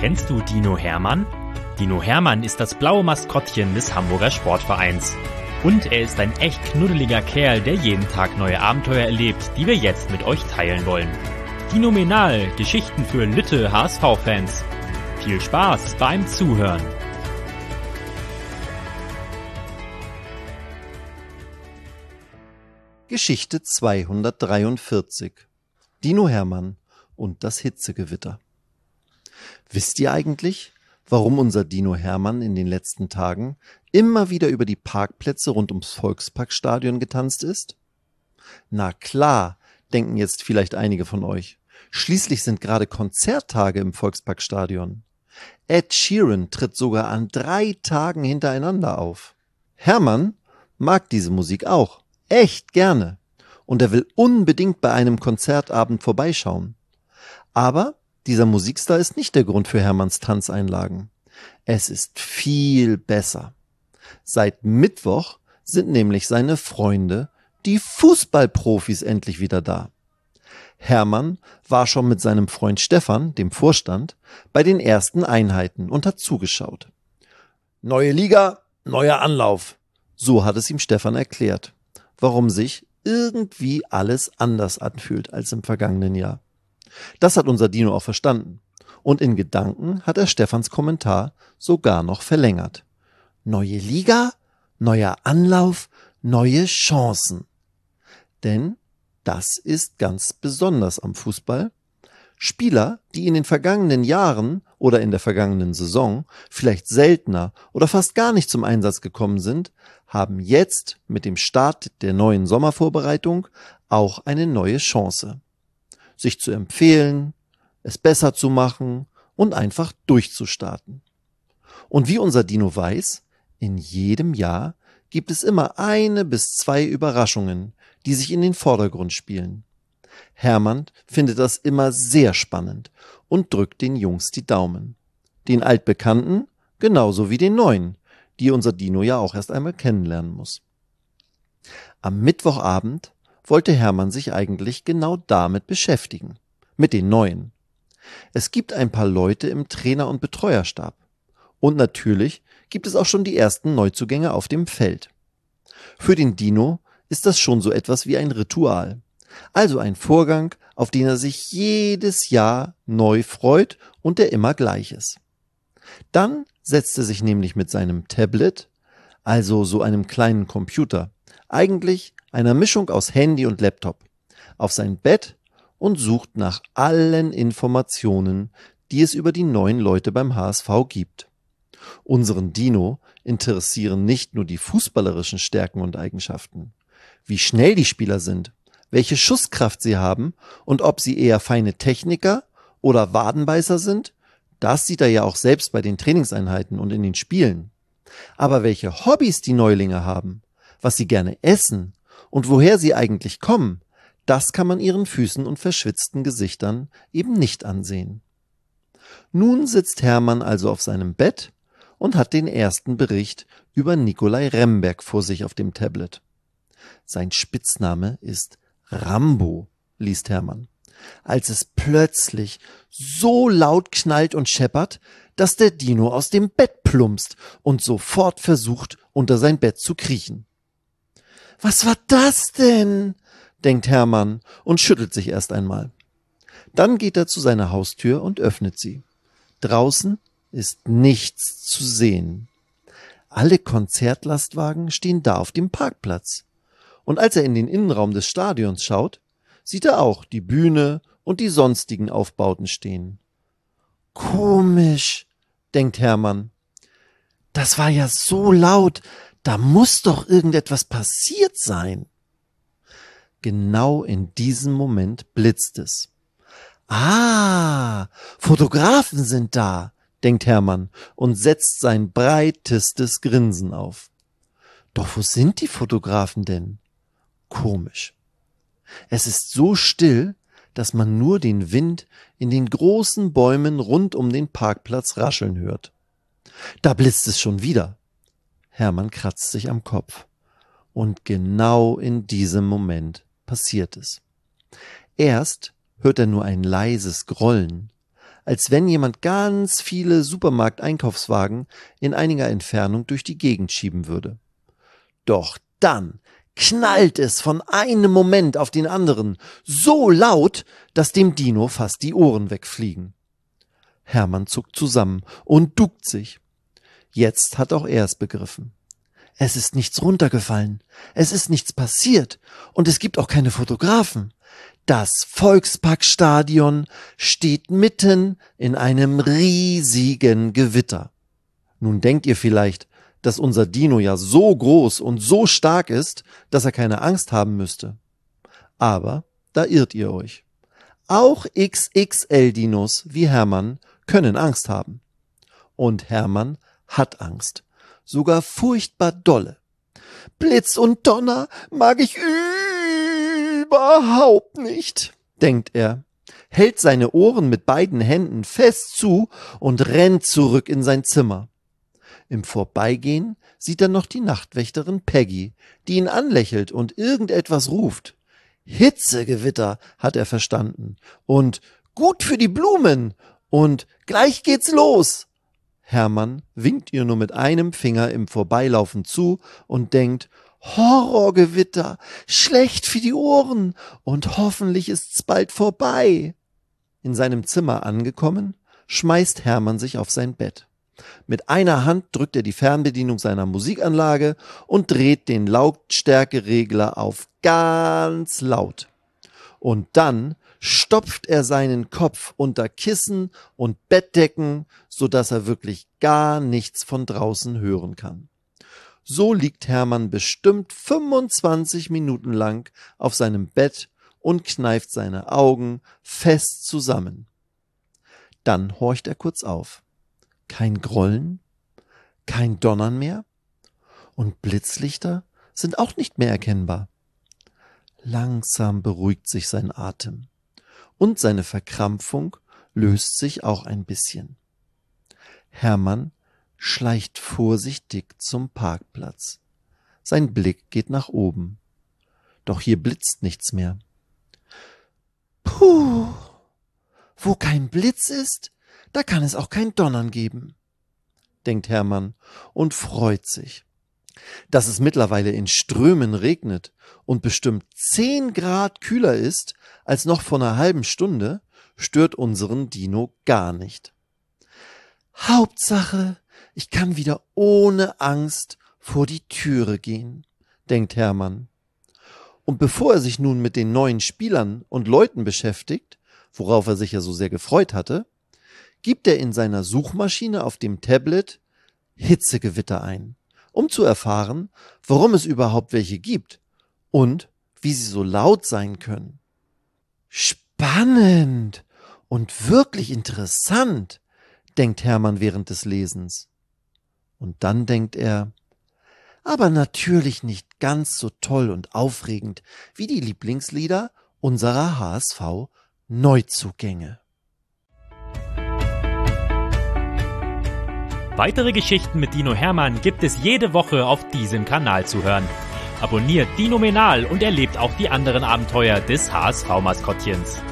Kennst du Dino Hermann? Dino Hermann ist das blaue Maskottchen des Hamburger Sportvereins. Und er ist ein echt knuddeliger Kerl, der jeden Tag neue Abenteuer erlebt, die wir jetzt mit euch teilen wollen. Dinomenal, Geschichten für Lütte HSV-Fans. Viel Spaß beim Zuhören. Geschichte 243. Dino Hermann und das Hitzegewitter. Wisst ihr eigentlich, warum unser Dino Hermann in den letzten Tagen immer wieder über die Parkplätze rund ums Volksparkstadion getanzt ist? Na klar, denken jetzt vielleicht einige von euch. Schließlich sind gerade Konzerttage im Volksparkstadion. Ed Sheeran tritt sogar an 3 Tagen hintereinander auf. Hermann mag diese Musik auch, echt gerne. Und er will unbedingt bei einem Konzertabend vorbeischauen. Aber dieser Musikstar ist nicht der Grund für Hermanns Tanzeinlagen. Es ist viel besser. Seit Mittwoch sind nämlich seine Freunde, die Fußballprofis, endlich wieder da. Hermann war schon mit seinem Freund Stefan, dem Vorstand, bei den ersten Einheiten und hat zugeschaut. Neue Liga, neuer Anlauf. So hat es ihm Stefan erklärt, warum sich irgendwie alles anders anfühlt als im vergangenen Jahr. Das hat unser Dino auch verstanden. Und in Gedanken hat er Stefans Kommentar sogar noch verlängert. Neue Liga, neuer Anlauf, neue Chancen. Denn das ist ganz besonders am Fußball. Spieler, die in den vergangenen Jahren oder in der vergangenen Saison vielleicht seltener oder fast gar nicht zum Einsatz gekommen sind, haben jetzt mit dem Start der neuen Sommervorbereitung auch eine neue Chance. Sich zu empfehlen, es besser zu machen und einfach durchzustarten. Und wie unser Dino weiß, in jedem Jahr gibt es immer 1 bis 2 Überraschungen, die sich in den Vordergrund spielen. Hermann findet das immer sehr spannend und drückt den Jungs die Daumen. Den Altbekannten genauso wie den Neuen, die unser Dino ja auch erst einmal kennenlernen muss. Am Mittwochabend wollte Hermann sich eigentlich genau damit beschäftigen, mit den Neuen. Es gibt ein paar Leute im Trainer- und Betreuerstab. Und natürlich gibt es auch schon die ersten Neuzugänge auf dem Feld. Für den Dino ist das schon so etwas wie ein Ritual. Also ein Vorgang, auf den er sich jedes Jahr neu freut und der immer gleich ist. Dann setzt er sich nämlich mit seinem Tablet, also so einem kleinen Computer, eigentlich einer Mischung aus Handy und Laptop, auf sein Bett und sucht nach allen Informationen, die es über die neuen Leute beim HSV gibt. Unseren Dino interessieren nicht nur die fußballerischen Stärken und Eigenschaften, wie schnell die Spieler sind, welche Schusskraft sie haben und ob sie eher feine Techniker oder Wadenbeißer sind, das sieht er ja auch selbst bei den Trainingseinheiten und in den Spielen. Aber welche Hobbys die Neulinge haben, was sie gerne essen und woher sie eigentlich kommen, das kann man ihren Füßen und verschwitzten Gesichtern eben nicht ansehen. Nun sitzt Hermann also auf seinem Bett und hat den ersten Bericht über Nikolai Remberg vor sich auf dem Tablet. Sein Spitzname ist Rambo, liest Hermann, als es plötzlich so laut knallt und scheppert, dass der Dino aus dem Bett plumpst und sofort versucht, unter sein Bett zu kriechen. Was war das denn? Denkt Hermann und schüttelt sich erst einmal. Dann geht er zu seiner Haustür und öffnet sie. Draußen ist nichts zu sehen. Alle Konzertlastwagen stehen da auf dem Parkplatz. Und als er in den Innenraum des Stadions schaut, sieht er auch die Bühne und die sonstigen Aufbauten stehen. Komisch, denkt Hermann. Das war ja so laut, da muss doch irgendetwas passiert sein. Genau in diesem Moment blitzt es. Ah, Fotografen sind da, denkt Hermann und setzt sein breitestes Grinsen auf. Doch wo sind die Fotografen denn? Komisch. Es ist so still, dass man nur den Wind in den großen Bäumen rund um den Parkplatz rascheln hört. Da blitzt es schon wieder. Hermann kratzt sich am Kopf. Und genau in diesem Moment passiert es. Erst hört er nur ein leises Grollen, als wenn jemand ganz viele Supermarkteinkaufswagen in einiger Entfernung durch die Gegend schieben würde. Doch dann knallt es von einem Moment auf den anderen so laut, dass dem Dino fast die Ohren wegfliegen. Hermann zuckt zusammen und duckt sich. Jetzt hat auch er es begriffen. Es ist nichts runtergefallen, es ist nichts passiert und es gibt auch keine Fotografen. Das Volksparkstadion steht mitten in einem riesigen Gewitter. Nun denkt ihr vielleicht, dass unser Dino ja so groß und so stark ist, dass er keine Angst haben müsste. Aber da irrt ihr euch. Auch XXL-Dinos wie Hermann können Angst haben. Und Hermann hat Angst. Sogar furchtbar dolle. Blitz und Donner mag ich überhaupt nicht, denkt er, hält seine Ohren mit beiden Händen fest zu und rennt zurück in sein Zimmer. Im Vorbeigehen sieht er noch die Nachtwächterin Peggy, die ihn anlächelt und irgendetwas ruft. Hitzegewitter, hat er verstanden, und gut für die Blumen und gleich geht's los. Hermann winkt ihr nur mit einem Finger im Vorbeilaufen zu und denkt, Horrorgewitter, schlecht für die Ohren und hoffentlich ist's bald vorbei. In seinem Zimmer angekommen, schmeißt Hermann sich auf sein Bett. Mit einer Hand drückt er die Fernbedienung seiner Musikanlage und dreht den Lautstärkeregler auf ganz laut. Und dann stopft er seinen Kopf unter Kissen und Bettdecken, so dass er wirklich gar nichts von draußen hören kann. So liegt Hermann bestimmt 25 Minuten lang auf seinem Bett und kneift seine Augen fest zusammen. Dann horcht er kurz auf. Kein Grollen, kein Donnern mehr und Blitzlichter sind auch nicht mehr erkennbar. Langsam beruhigt sich sein Atem und seine Verkrampfung löst sich auch ein bisschen. Hermann schleicht vorsichtig zum Parkplatz. Sein Blick geht nach oben. Doch hier blitzt nichts mehr. Puh, wo kein Blitz ist, da kann es auch kein Donnern geben, denkt Hermann und freut sich. Dass es mittlerweile in Strömen regnet und bestimmt 10 Grad kühler ist als noch vor einer halben Stunde, stört unseren Dino gar nicht. Hauptsache, ich kann wieder ohne Angst vor die Türe gehen, denkt Hermann. Und bevor er sich nun mit den neuen Spielern und Leuten beschäftigt, worauf er sich ja so sehr gefreut hatte, gibt er in seiner Suchmaschine auf dem Tablet Hitzegewitter ein, um zu erfahren, warum es überhaupt welche gibt und wie sie so laut sein können. Spannend und wirklich interessant, denkt Hermann während des Lesens. Und dann denkt er, aber natürlich nicht ganz so toll und aufregend wie die Lieblingslieder unserer HSV-Neuzugänge. Weitere Geschichten mit Dino Hermann gibt es jede Woche auf diesem Kanal zu hören. Abonniert Dinomenal und erlebt auch die anderen Abenteuer des HSV-Maskottchens.